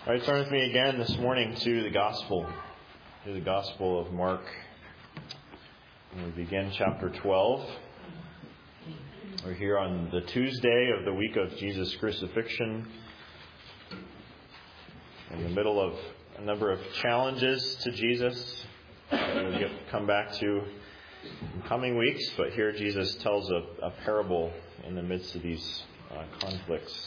All right, turn with me again this morning to the Gospel of Mark. And we begin chapter 12. We're here on the Tuesday of the week of Jesus' crucifixion, in the middle of a number of challenges to Jesus we'll come back to in coming weeks. But here Jesus tells a parable in the midst of these conflicts.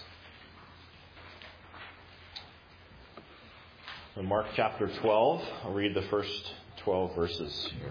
In Mark chapter 12, I'll read the first 12 verses here.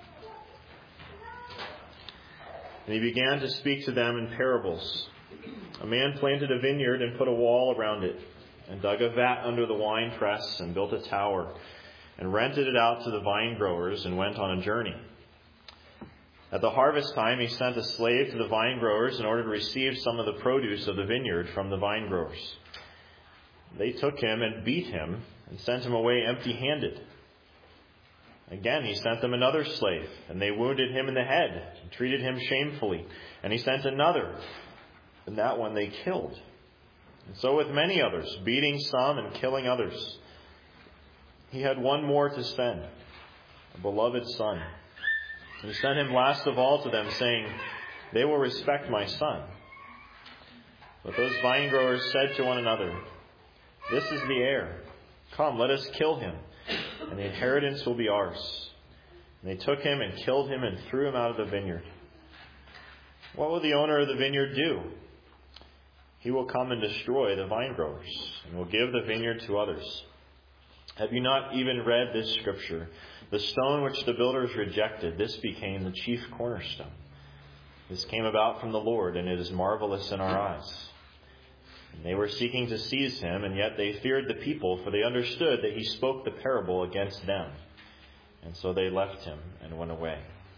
And he began to speak to them in parables. A man planted a vineyard and put a wall around it, and dug a vat under the winepress, and built a tower, and rented it out to the vine growers, and went on a journey. At the harvest time, he sent a slave to the vine growers in order to receive some of the produce of the vineyard from the vine growers. They took him and beat him, and sent him away empty-handed. Again he sent them another slave, and they wounded him in the head, and treated him shamefully. And he sent another, and that one they killed. And so with many others, beating some and killing others. He had one more to send, a beloved son. And he sent him last of all to them, saying, "They will respect my son." But those vine growers said to one another, "This is the heir. Come, let us kill him, and the inheritance will be ours." And they took him and killed him and threw him out of the vineyard. What will the owner of the vineyard do? He will come and destroy the vine growers, and will give the vineyard to others. Have you not even read this scripture? The stone which the builders rejected, this became the chief cornerstone. This came about from the Lord, and it is marvelous in our eyes. And they were seeking to seize him, and yet they feared the people, for they understood that he spoke the parable against them. And so they left him and went away.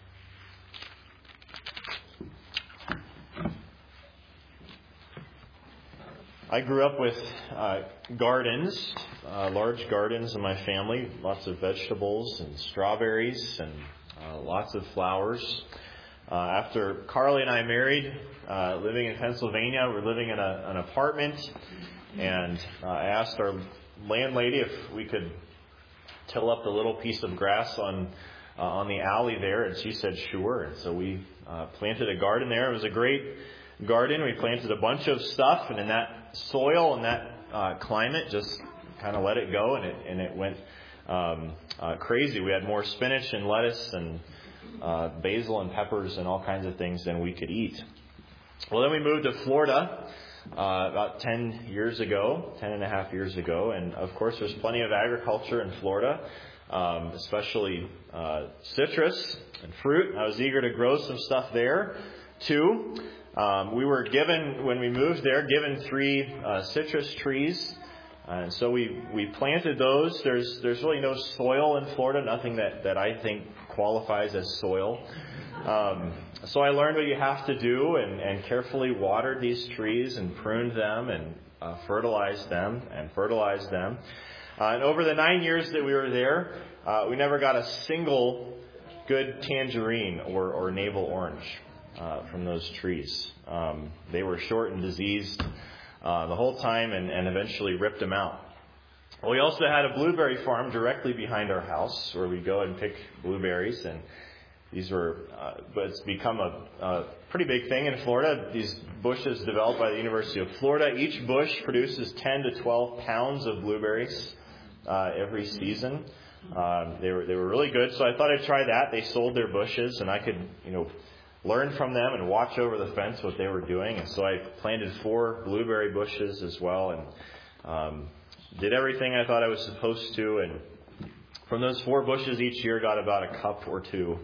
I grew up with gardens, large gardens in my family, lots of vegetables and strawberries and lots of flowers. After Carly and I married, living in Pennsylvania, we were living in an apartment, and I asked our landlady if we could till up the little piece of grass on the alley there, and she said sure. And so we planted a garden there. It was a great garden. We planted a bunch of stuff, and in that soil and that climate, just kind of let it go, and it went crazy. We had more spinach and lettuce and basil and peppers and all kinds of things than we could eat. Well, then we moved to Florida about 10 and a half years ago. And of course, there's plenty of agriculture in Florida, especially citrus and fruit. I was eager to grow some stuff there too. We were given, when we moved there, 3 citrus trees. And so we planted those. There's really no soil in Florida, nothing that I think qualifies as soil. So I learned what you have to do and carefully watered these trees and pruned them and fertilized them. And over the 9 years that we were there, we never got a single good tangerine or navel orange from those trees. They were short and diseased the whole time and eventually ripped them out. Well, we also had a blueberry farm directly behind our house where we go and pick blueberries, and these were, but it's become a pretty big thing in Florida. These bushes developed by the University of Florida. Each bush produces 10 to 12 pounds of blueberries every season. They were really good, so I thought I'd try that. They sold their bushes, and I could, learn from them and watch over the fence what they were doing. And so I planted 4 blueberry bushes as well, and did everything I thought I was supposed to. And from those 4 bushes each year got about a cup or 2,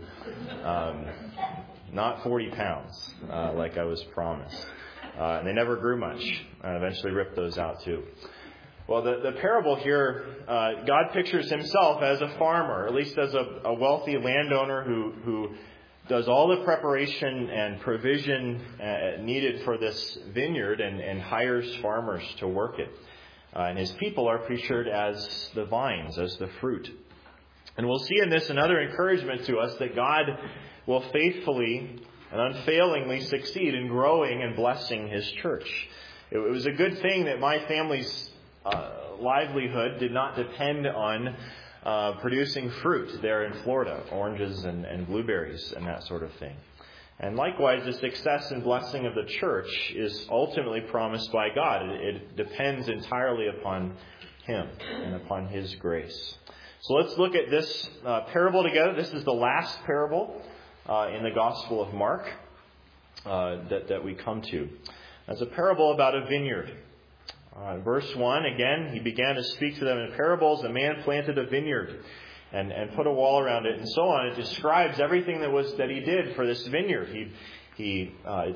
not 40 pounds like I was promised. And they never grew much. I eventually ripped those out too. Well, the parable here, God pictures himself as a farmer, at least as a wealthy landowner who does all the preparation and provision needed for this vineyard and hires farmers to work it. And his people are pictured as the vines, as the fruit. And we'll see in this another encouragement to us that God will faithfully and unfailingly succeed in growing and blessing his church. It was a good thing that my family's livelihood did not depend on producing fruit there in Florida, oranges and blueberries and that sort of thing. And likewise, the success and blessing of the church is ultimately promised by God. It depends entirely upon Him and upon His grace. So let's look at this parable together. This is the last parable in the Gospel of Mark that we come to. It's a parable about a vineyard. Verse 1, again, he began to speak to them in parables. A man planted a vineyard and put a wall around it, and so on. It describes everything that he did for this vineyard. He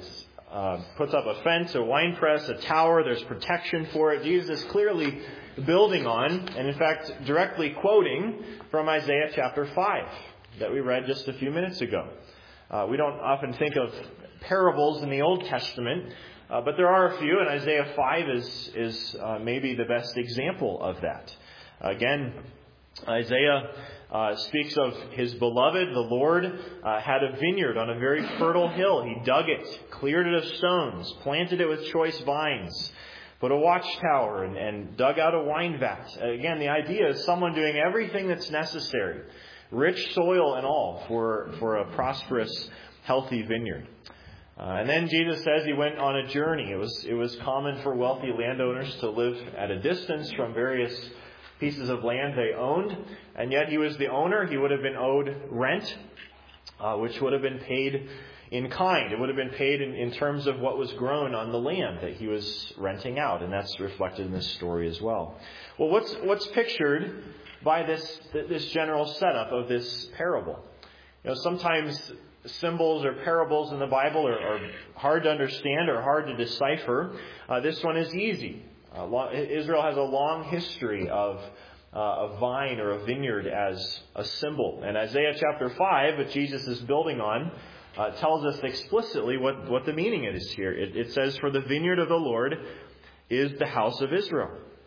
puts up a fence, a winepress, a tower. There's protection for it. Jesus is clearly building on, and in fact directly quoting from Isaiah chapter 5 that we read just a few minutes ago. We don't often think of parables in the Old Testament, but there are a few, and Isaiah 5 is maybe the best example of that. Again, Isaiah speaks of his beloved. The Lord had a vineyard on a very fertile hill. He dug it, cleared it of stones, planted it with choice vines, put a watchtower, and dug out a wine vat. Again, the idea is someone doing everything that's necessary, rich soil and all, for a prosperous, healthy vineyard. And then Jesus says he went on a journey. It was common for wealthy landowners to live at a distance from various pieces of land they owned, and yet he was the owner. He would have been owed rent, which would have been paid in kind. It would have been paid in terms of what was grown on the land that he was renting out, and that's reflected in this story as well. Well, what's pictured by this general setup of this parable? Sometimes symbols or parables in the Bible are hard to understand or hard to decipher. This one is easy. Israel has a long history of a vine or a vineyard as a symbol. And Isaiah chapter 5, which Jesus is building on, tells us explicitly what the meaning is here. It says, "For the vineyard of the Lord is the house of Israel."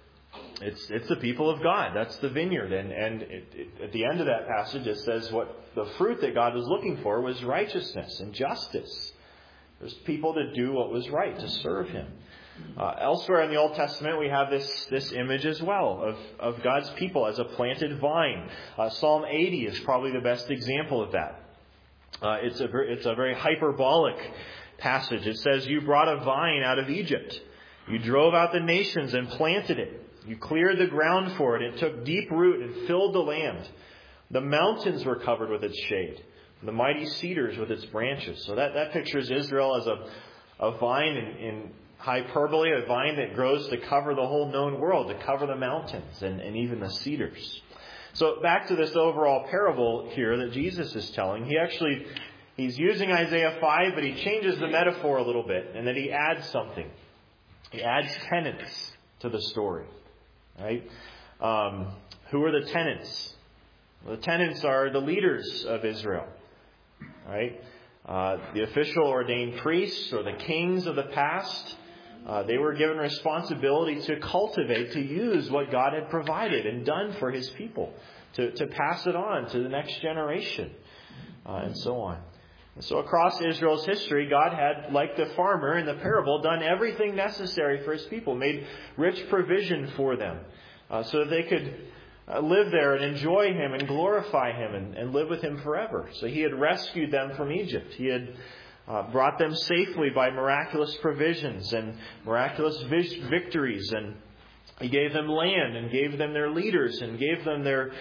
It's the people of God. That's the vineyard. And at the end of that passage, it says what the fruit that God was looking for was righteousness and justice. There's people to do what was right, to serve Him. Elsewhere in the Old Testament, we have this image as well of God's people as a planted vine. Psalm 80 is probably the best example of that. It's a very hyperbolic passage. It says, "You brought a vine out of Egypt. You drove out the nations and planted it. You cleared the ground for it. It took deep root and filled the land. The mountains were covered with its shade, the mighty cedars with its branches." So that pictures Israel as a vine in hyperbole, a vine that grows to cover the whole known world, to cover the mountains and even the cedars. So back to this overall parable here that Jesus is telling. He's using Isaiah 5, but he changes the metaphor a little bit, and then he adds something. He adds tenants to the story. Right? Who are the tenants? Well, the tenants are the leaders of Israel. Right? The official ordained priests or the kings of the past, they were given responsibility to cultivate, to use what God had provided and done for His people, to pass it on to the next generation, and so on. And so across Israel's history, God had, like the farmer in the parable, done everything necessary for His people, made rich provision for them, so that they could live there and enjoy Him and glorify Him and live with Him forever. So He had rescued them from Egypt. He had brought them safely by miraculous provisions and miraculous victories, and He gave them land and gave them their leaders and gave them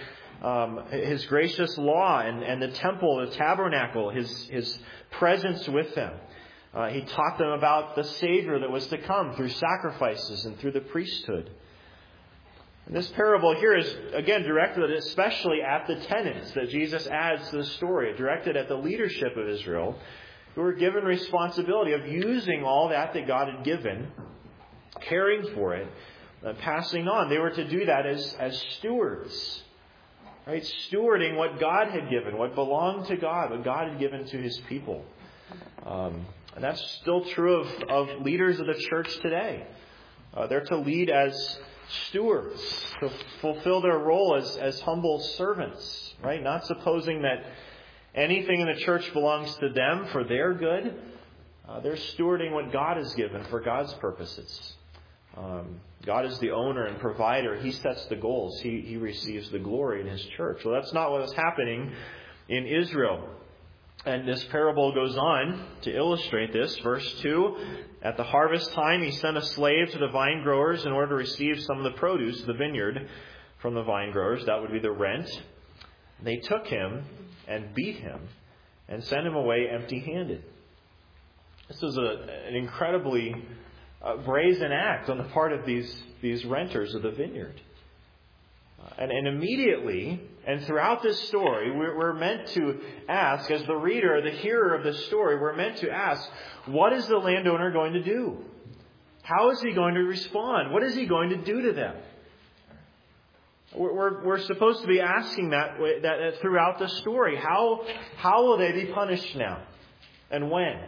His gracious law and the temple, the tabernacle, His presence with them. He taught them about the Savior that was to come through sacrifices and through the priesthood. And this parable here is, again, directed especially at the tenants that Jesus adds to the story, directed at the leadership of Israel, who were given responsibility of using all that God had given, caring for it, passing on. They were to do that as stewards. Right? Stewarding what God had given, what belonged to God, what God had given to His people. And that's still true of leaders of the church today. They're to lead as stewards, to fulfill their role as humble servants. Right? Not supposing that anything in the church belongs to them for their good. They're stewarding what God has given for God's purposes. God is the owner and provider. He sets the goals. He receives the glory in His church. Well, that's not what was happening in Israel. And this parable goes on to illustrate this. Verse 2, at the harvest time, He sent a slave to the vine growers in order to receive some of the produce of the vineyard from the vine growers. That would be the rent. They took him and beat him and sent him away empty-handed. This was an incredibly brazen act on the part of these renters of the vineyard. And immediately, and throughout this story, we're meant to ask, as the reader, the hearer of this story, we're meant to ask, what is the landowner going to do? How is he going to respond? What is he going to do to them? We're supposed to be asking that throughout the story. How will they be punished now? And when?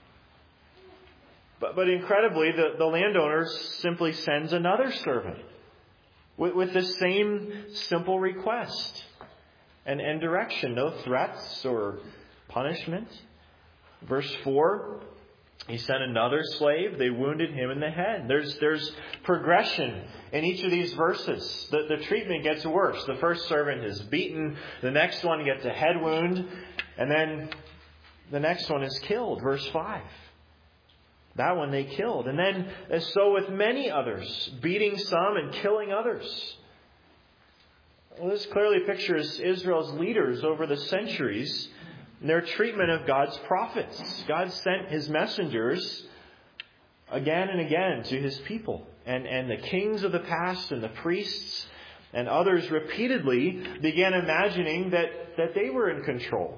But incredibly, the landowner simply sends another servant with the same simple request and direction. No threats or punishment. Verse 4, he sent another slave. They wounded him in the head. There's progression in each of these verses. The treatment gets worse. The first servant is beaten. The next one gets a head wound. And then the next one is killed. Verse 5. That one they killed. And then, as so with many others, beating some and killing others. Well, this clearly pictures Israel's leaders over the centuries and their treatment of God's prophets. God sent His messengers again and again to His people. And the kings of the past and the priests and others repeatedly began imagining that they were in control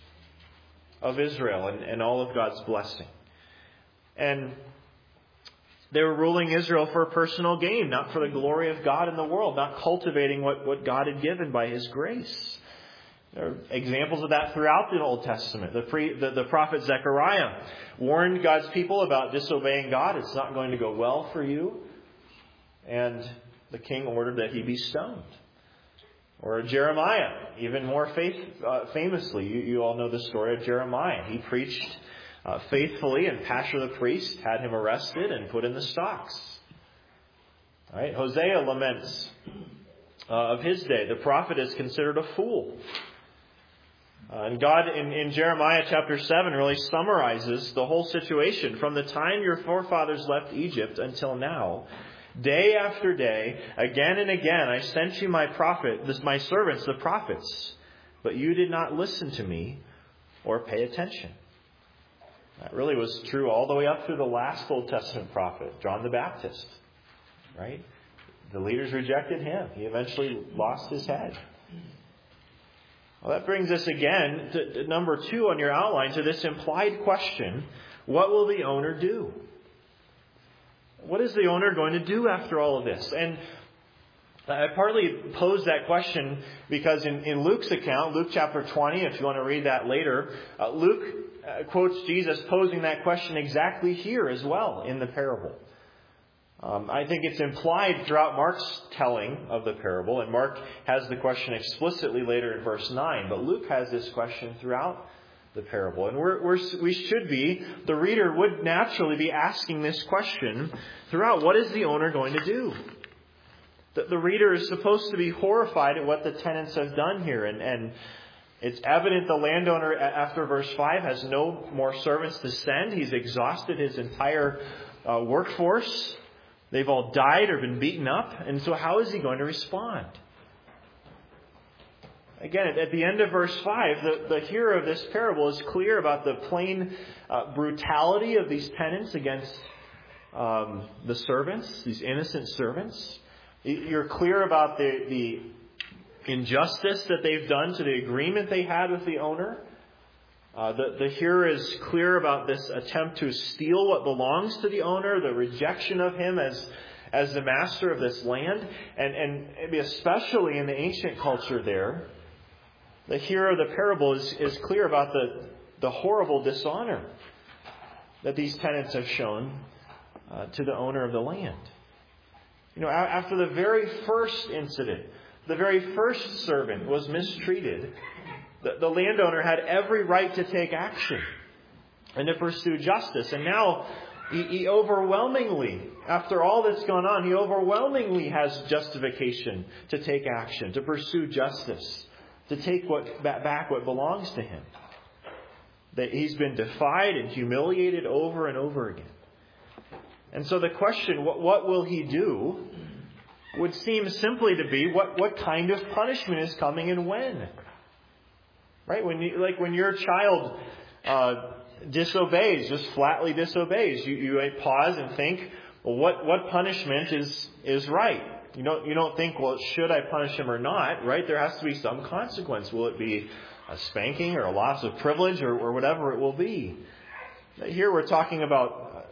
of Israel and all of God's blessing. And they were ruling Israel for personal gain, not for the glory of God in the world, not cultivating what God had given by His grace. There are examples of that throughout the Old Testament. The prophet Zechariah warned God's people about disobeying God. It's not going to go well for you. And the king ordered that he be stoned. Or Jeremiah, even more famously. You all know the story of Jeremiah. He preached faithfully, and Pashur the priest had him arrested and put in the stocks. All right? Hosea laments of his day. The prophet is considered a fool. And God in Jeremiah chapter 7 really summarizes the whole situation. From the time your forefathers left Egypt until now, day after day, again and again, I sent you my servants, the prophets, but you did not listen to me or pay attention. That really was true all the way up through the last Old Testament prophet, John the Baptist. Right? The leaders rejected him. He eventually lost his head. Well, that brings us again to number 2 on your outline, to this implied question, what will the owner do? What is the owner going to do after all of this? And I partly posed that question because in Luke's account, Luke chapter 20, if you want to read that later, Luke quotes Jesus posing that question exactly here as well in the parable. I think it's implied throughout Mark's telling of the parable, and Mark has the question explicitly later in verse 9, but Luke has this question throughout the parable. And we should be, the reader would naturally be asking this question throughout. What is the owner going to do? The reader is supposed to be horrified at what the tenants have done here. And it's evident the landowner, after verse 5, has no more servants to send. He's exhausted his entire workforce. They've all died or been beaten up. And so how is he going to respond? Again, at the end of verse 5, the hearer of this parable is clear about the plain brutality of these tenants against the servants, these innocent servants. You're clear about the injustice that they've done to the agreement they had with the owner. The hearer is clear about this attempt to steal what belongs to the owner, the rejection of him as the master of this land. And especially in the ancient culture there, the hearer of the parable is clear about the horrible dishonor that these tenants have shown to the owner of the land. You know, after the very first incident, the very first servant was mistreated, the landowner had every right to take action and to pursue justice. And now He overwhelmingly, after all that's gone on, he overwhelmingly has justification to take action, to pursue justice, to take back what belongs to him. That he's been defied and humiliated over and over again. And so the question, what will he do, would seem simply to be what kind of punishment is coming and when. Right? When your child disobeys, just flatly disobeys, you pause and think, well, what punishment is right? You don't think, well, should I punish him or not? Right? There has to be some consequence. Will it be a spanking or a loss of privilege or whatever it will be? Here we're talking about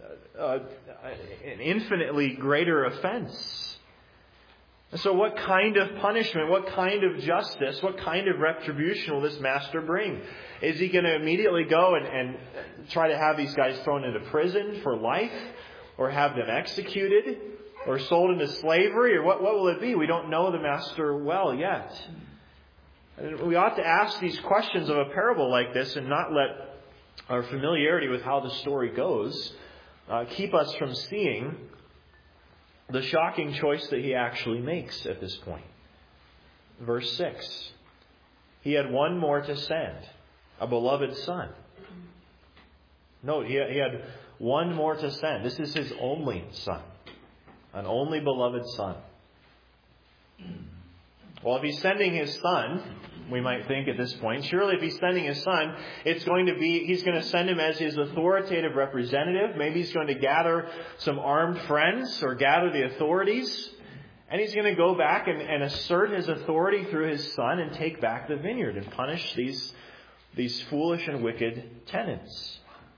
an infinitely greater offense. So what kind of punishment, what kind of justice, what kind of retribution will this master bring? Is he going to immediately go and try to have these guys thrown into prison for life? Or have them executed? Or sold into slavery? Or what will it be? We don't know the master well yet. And we ought to ask these questions of a parable like this and not let our familiarity with how the story goes keep us from seeing the shocking choice that he actually makes at this point. Verse 6. He had one more to send, a beloved son. Note, he had one more to send. This is his only son, an only beloved son. Well, if he's sending his son, we might think at this point, surely if he's sending his son, he's going to send him as his authoritative representative. Maybe he's going to gather some armed friends or gather the authorities. And he's going to go back and assert his authority through his son and take back the vineyard and punish these foolish and wicked tenants.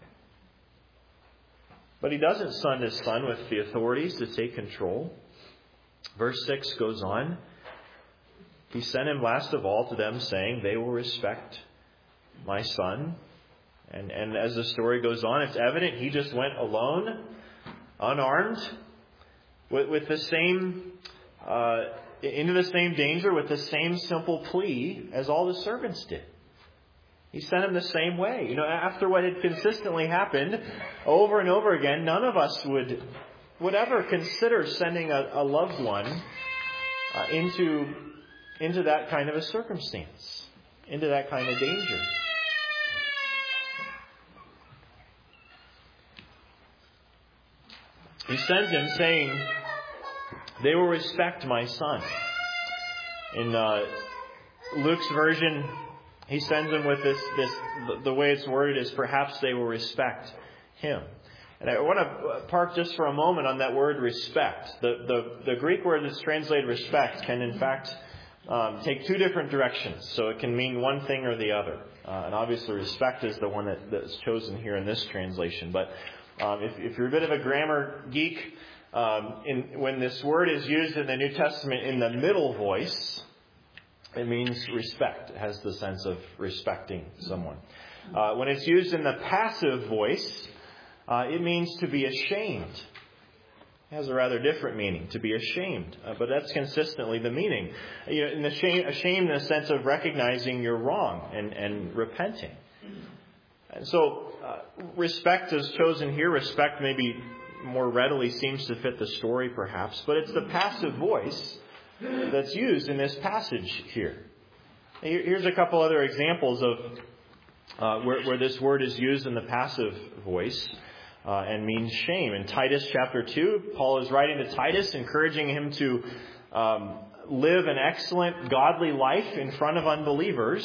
But he doesn't send his son with the authorities to take control. Verse 6 goes on. He sent him last of all to them, saying, they will respect my son. And as the story goes on, it's evident he just went alone, unarmed, with the same, into the same danger, with the same simple plea as all the servants did. He sent him the same way. After what had consistently happened over and over again, none of us would ever consider sending a loved one into that kind of a circumstance, into that kind of danger. He sends him saying, they will respect my son. In Luke's version, he sends him with this, the way it's worded is perhaps they will respect him. And I want to park just for a moment on that word respect. The Greek word that's translated respect can in fact take two different directions. So it can mean one thing or the other. And obviously respect is the one that's chosen here in this translation. But if you're a bit of a grammar geek, when this word is used in the New Testament in the middle voice, it means respect. It has the sense of respecting someone. When it's used in the passive voice, it means to be ashamed. It has a rather different meaning, to be ashamed. But that's consistently the meaning. Ashamed in the sense of recognizing you're wrong and repenting. And so respect is chosen here. Respect maybe more readily seems to fit the story perhaps. But it's the passive voice that's used in this passage here. Here's a couple other examples of where this word is used in the passive voice. And means shame. In Titus chapter 2, Paul is writing to Titus, encouraging him to live an excellent, godly life in front of unbelievers,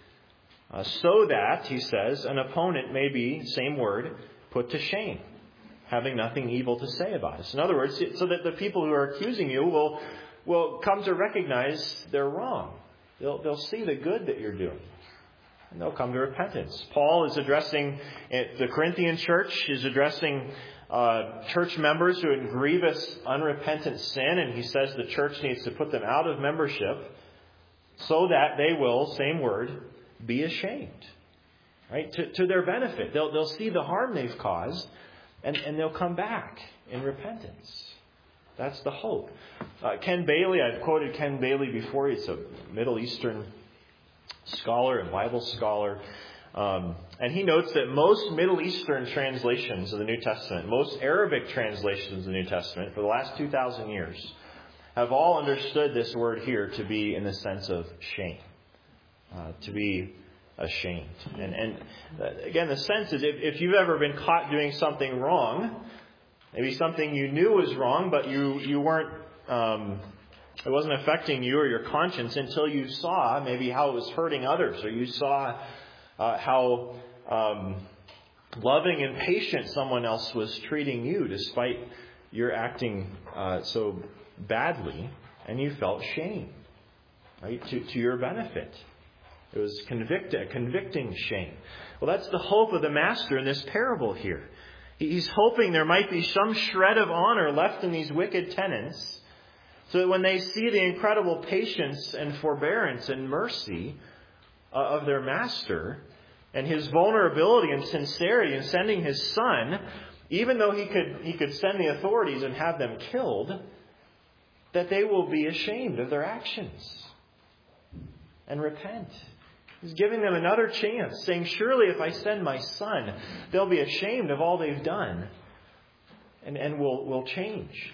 so that, he says, an opponent may be, same word, put to shame, having nothing evil to say about us. In other words, so that the people who are accusing you will come to recognize they're wrong. They'll see the good that you're doing. And they'll come to repentance. Paul is addressing the Corinthian church, is addressing church members who are in grievous, unrepentant sin, and he says the church needs to put them out of membership so that they will, same word, be ashamed. Right? To their benefit. They'll see the harm they've caused, and they'll come back in repentance. That's the hope. Ken Bailey, I've quoted Ken Bailey before. He's a Middle Eastern scholar and Bible scholar. And he notes that most Middle Eastern translations of the New Testament, most Arabic translations of the New Testament for the last 2,000 years, have all understood this word here to be in the sense of shame, to be ashamed. And again, the sense is if you've ever been caught doing something wrong, maybe something you knew was wrong, but you weren't, it wasn't affecting you or your conscience until you saw maybe how it was hurting others, or you saw how loving and patient someone else was treating you despite your acting so badly, and you felt shame, right, to your benefit. It was convicting shame. Well, that's the hope of the Master in this parable here. He's hoping there might be some shred of honor left in these wicked tenants, so that when they see the incredible patience and forbearance and mercy of their Master, and his vulnerability and sincerity in sending his Son, even though he could send the authorities and have them killed, that they will be ashamed of their actions and repent. He's giving them another chance, saying, surely if I send my Son, they'll be ashamed of all they've done and will change.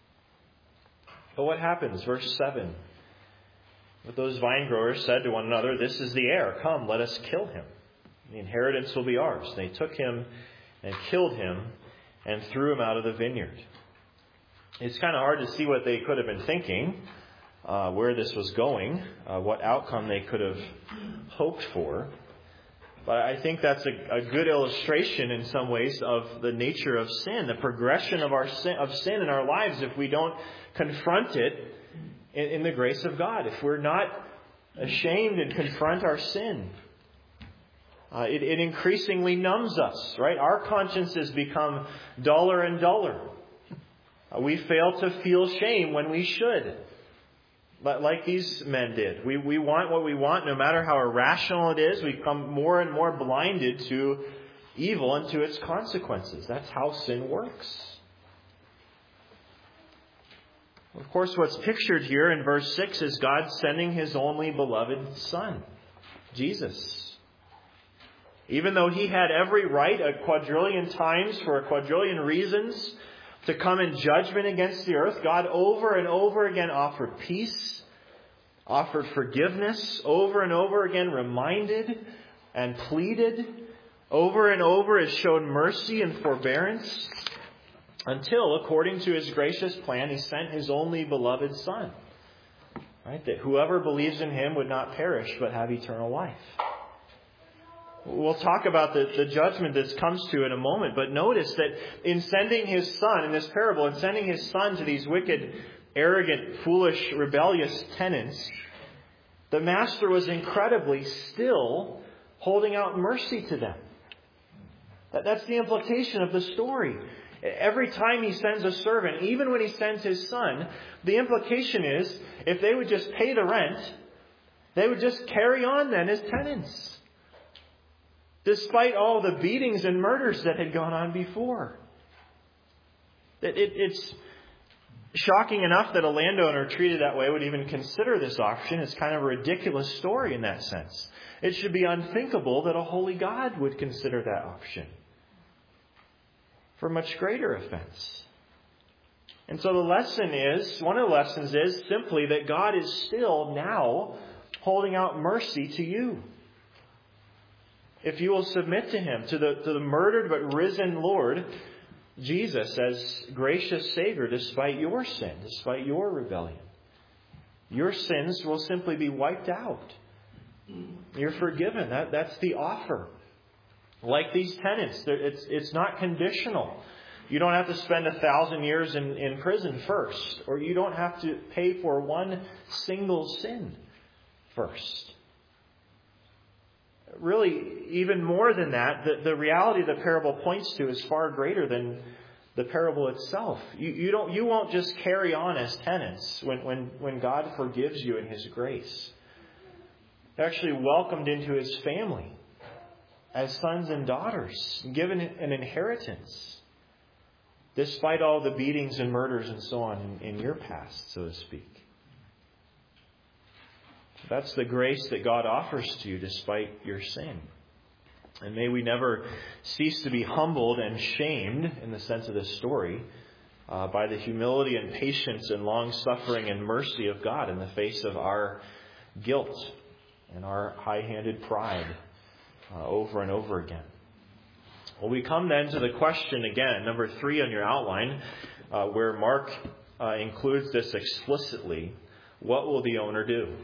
But what happens? Verse 7. But those vine growers said to one another, this is the heir. Come, let us kill him. The inheritance will be ours. They took him and killed him and threw him out of the vineyard. It's kind of hard to see what they could have been thinking, where this was going, what outcome they could have hoped for. But I think that's a good illustration in some ways of the nature of sin, the progression of sin in our lives if we don't confront it in the grace of God. If we're not ashamed and confront our sin, it increasingly numbs us, right? Our consciences become duller and duller. We fail to feel shame when we should, like these men did. We want what we want, no matter how irrational it is. We become more and more blinded to evil and to its consequences. That's how sin works. Of course, what's pictured here in verse 6 is God sending His only beloved Son, Jesus. Even though He had every right a quadrillion times for a quadrillion reasons to come in judgment against the earth, God over and over again offered peace, offered forgiveness, over and over again reminded and pleaded, over and over has shown mercy and forbearance, until, according to His gracious plan, He sent His only beloved Son, right? That whoever believes in Him would not perish but have eternal life. We'll talk about the judgment this comes to in a moment, but notice that in sending His Son, in this parable, in sending His Son to these wicked, arrogant, foolish, rebellious tenants, the Master was incredibly still holding out mercy to them. That's the implication of the story. Every time He sends a servant, even when He sends His Son, the implication is, if they would just pay the rent, they would just carry on then as tenants, despite all the beatings and murders that had gone on before. It's shocking enough that a landowner treated that way would even consider this option. It's kind of a ridiculous story in that sense. It should be unthinkable that a holy God would consider that option for much greater offense. And so one of the lessons is simply that God is still now holding out mercy to you. If you will submit to Him, to the murdered but risen Lord, Jesus, as gracious Savior, despite your sin, despite your rebellion, your sins will simply be wiped out. You're forgiven. That's the offer. Like these tenants, it's not conditional. You don't have to spend 1,000 years in prison first, or you don't have to pay for one single sin first. Really, even more than that, the reality the parable points to is far greater than the parable itself. You won't just carry on as tenants when God forgives you in His grace. You're actually welcomed into His family as sons and daughters, given an inheritance, despite all the beatings and murders and so on in your past, so to speak. That's the grace that God offers to you despite your sin. And may we never cease to be humbled and shamed, in the sense of this story, by the humility and patience and long-suffering and mercy of God in the face of our guilt and our high-handed pride over and over again. Well, we come then to the question again, number 3 on your outline, where Mark includes this explicitly. What will the owner do?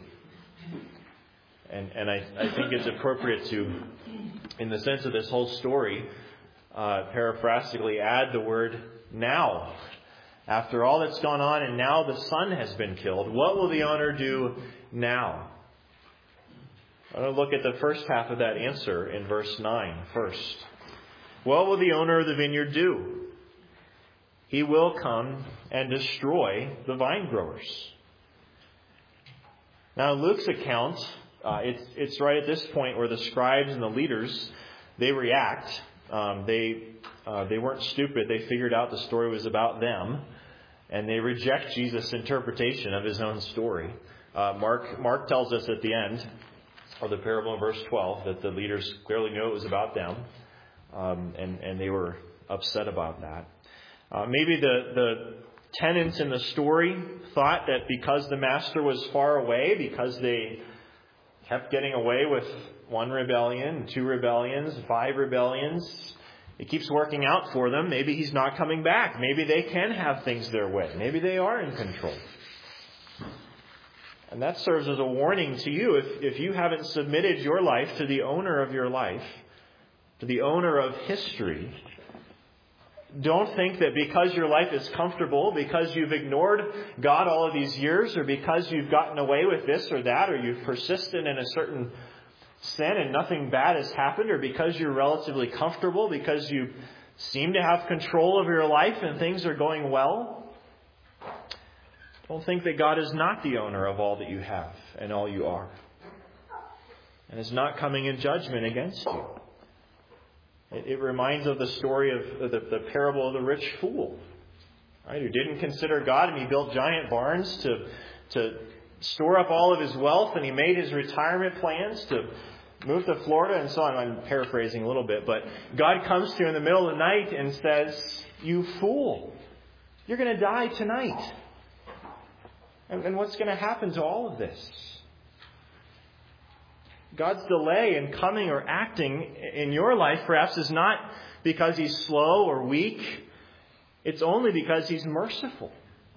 And I think it's appropriate to, in the sense of this whole story, paraphrastically add the word now. After all that's gone on and now the son has been killed, what will the owner do now? I want to look at the first half of that answer in verse 9 first. What will the owner of the vineyard do? He will come and destroy the vine growers. Now, in Luke's account, it's right at this point where the scribes and the leaders, they react. They weren't stupid. They figured out the story was about them, and they reject Jesus' interpretation of his own story. Mark tells us at the end of the parable in verse 12 that the leaders clearly knew it was about them, and they were upset about that. Maybe the tenants in the story thought that because the master was far away, because they kept getting away with 1 rebellion, 2 rebellions, 5 rebellions, it keeps working out for them. Maybe he's not coming back. Maybe they can have things their way. Maybe they are in control. And that serves as a warning to you if you haven't submitted your life to the owner of your life, to the owner of history. Don't think that because your life is comfortable, because you've ignored God all of these years, or because you've gotten away with this or that, or you've persisted in a certain sin and nothing bad has happened, or because you're relatively comfortable, because you seem to have control of your life and things are going well. Don't think that God is not the owner of all that you have and all you are, and is not coming in judgment against you. It reminds of the story of the parable of the rich fool, right? Who didn't consider God, and he built giant barns to store up all of his wealth, and he made his retirement plans to move to Florida and so on. I'm paraphrasing a little bit, but God comes to you in the middle of the night and says, "You fool, you're going to die tonight." And what's going to happen to all of this? God's delay in coming or acting in your life perhaps is not because he's slow or weak. It's only because he's merciful.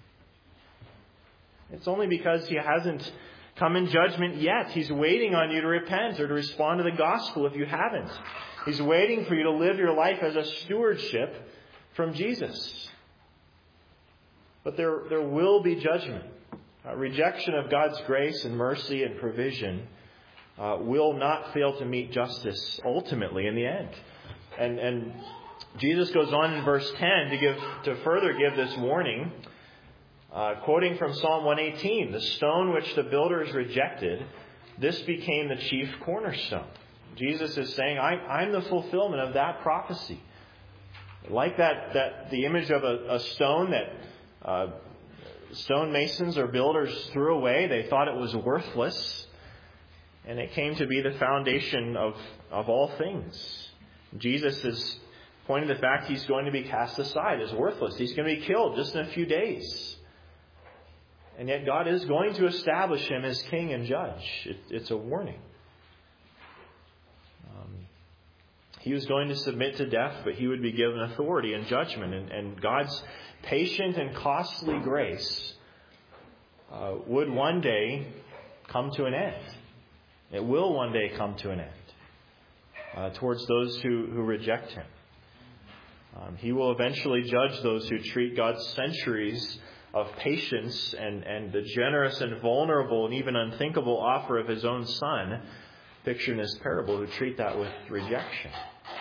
It's only because he hasn't come in judgment yet. He's waiting on you to repent or to respond to the gospel if you haven't. He's waiting for you to live your life as a stewardship from Jesus. But there will be judgment. Rejection of God's grace and mercy and provision will not fail to meet justice ultimately in the end. And Jesus goes on in verse 10 to further give this warning, quoting from Psalm 118, "The stone which the builders rejected, this became the chief cornerstone." Jesus is saying, I'm the fulfillment of that prophecy. Like that the image of a stone that stonemasons or builders threw away, they thought it was worthless. And it came to be the foundation of all things. Jesus is pointing to the fact he's going to be cast aside as worthless. He's going to be killed just in a few days. And yet God is going to establish him as king and judge. It's a warning. He was going to submit to death, but he would be given authority and judgment. And God's patient and costly grace would one day come to an end. It will one day come to an end towards those who reject him. He will eventually judge those who treat God's centuries of patience and the generous and vulnerable and even unthinkable offer of his own Son, pictured in this parable, who treat that with rejection.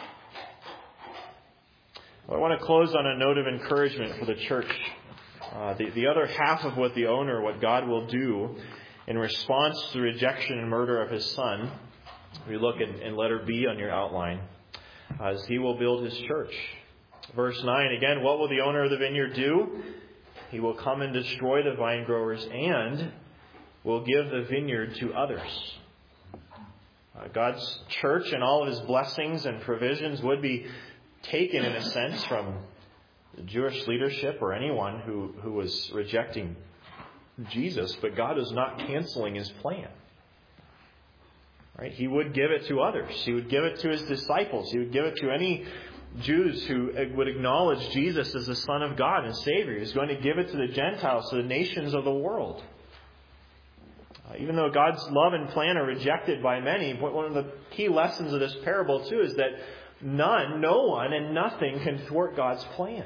Well, I want to close on a note of encouragement for the church. The other half of what God will do in response to the rejection and murder of his Son, we look in letter B on your outline, as he will build his church. Verse 9, again, what will the owner of the vineyard do? He will come and destroy the vine growers and will give the vineyard to others. God's church and all of His blessings and provisions would be taken, in a sense, from the Jewish leadership or anyone who was rejecting Jesus, but God is not canceling His plan. Right? He would give it to others. He would give it to His disciples. He would give it to any Jews who would acknowledge Jesus as the Son of God and Savior. He's going to give it to the Gentiles, to the nations of the world. Even though God's love and plan are rejected by many, one of the key lessons of this parable too is that no one and nothing can thwart God's plan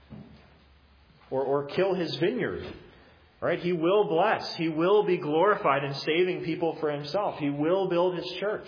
or kill His vineyard. Right? He will bless. He will be glorified in saving people for Himself. He will build His church.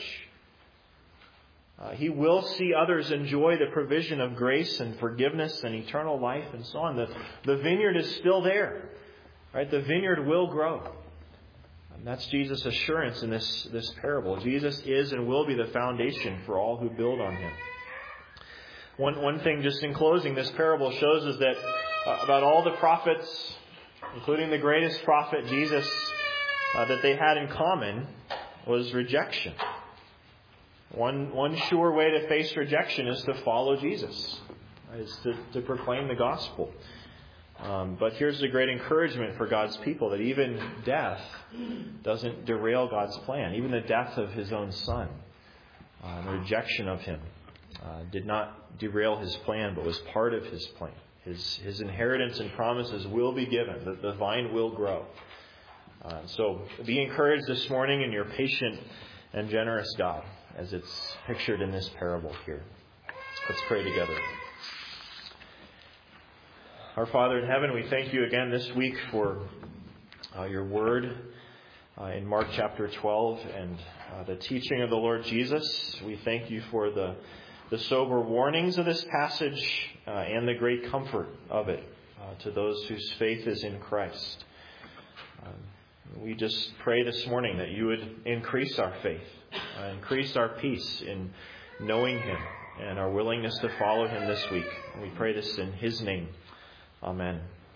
He will see others enjoy the provision of grace and forgiveness and eternal life and so on. The vineyard is still there. Right? The vineyard will grow. And that's Jesus' assurance in this parable. Jesus is and will be the foundation for all who build on Him. One thing just in closing, this parable shows us that about all the prophets, including the greatest prophet, Jesus, that they had in common was rejection. One sure way to face rejection is to follow Jesus, right? Is to proclaim the gospel. But here's the great encouragement for God's people, that even death doesn't derail God's plan. Even the death of His own Son, the rejection of Him, did not derail His plan, but was part of His plan. His inheritance and promises will be given. The vine will grow. So be encouraged this morning in your patient and generous God, as it's pictured in this parable here. Let's pray together. Our Father in heaven, we thank You again this week for Your word in Mark chapter 12 and the teaching of the Lord Jesus. We thank You for the sober warnings of this passage and the great comfort of it to those whose faith is in Christ. We just pray this morning that You would increase our faith, increase our peace in knowing Him and our willingness to follow Him this week. And we pray this in His name. Amen.